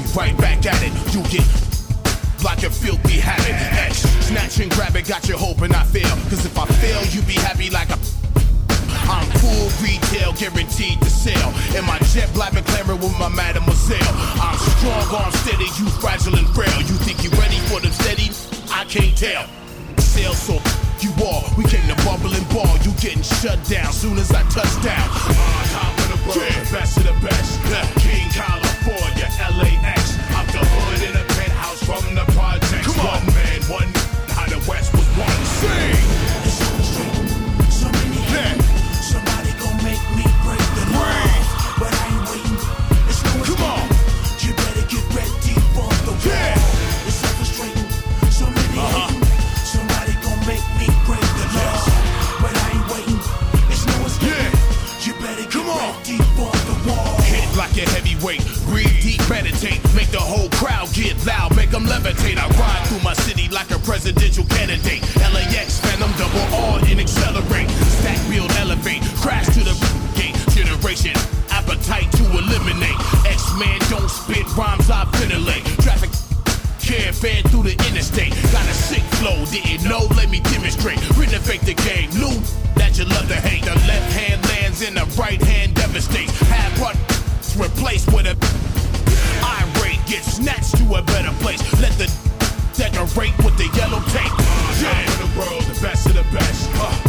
right back at it. You get like a filthy habit. X, snatch and grab it, got you hoping I fail. Cause if I fail, you be happy like I'm full retail, guaranteed to sell. And my jet blabbing clamoring with my mademoiselle. I'm strong, arm steady, you fragile and frail. You think you ready for them steady? I can't tell. Sell so you all, we came to bubble and ball. You getting shut down soon as I touch down. Top of the world, yeah. Best of the best. King California, LAX. I'm the hood in a penthouse from the projects. Come on, man, one. How the West was one. Sing. So many hate. Somebody gon' make me break the law. But I ain't waiting. It's no escape. Come on. You better get ready for the war. Yeah. It's so frustrating. So many hate. Somebody gon' make me break the law. But I ain't waiting. It's no escape. Yeah. You better get Come on. ready for the war. Hit like a heavyweight. Breathe deep, meditate. Make the whole crowd get loud. Make them levitate. I ride through my city like a presidential candidate. LAX, phantom, double R and accelerate. Stack, build, elevate. Crash to the gate. Generation, appetite to eliminate. X-Man don't spit rhymes, I ventilate. Traffic caravan through the interstate. Got a sick flow, didn't know, let me demonstrate. Renovate the game, new that you love to hate. The left hand lands and the right hand devastates. Have what replaced with a irate. Get snatched to a better place. Let the decorate with the yellow tape. Yeah, the world, the best of the best.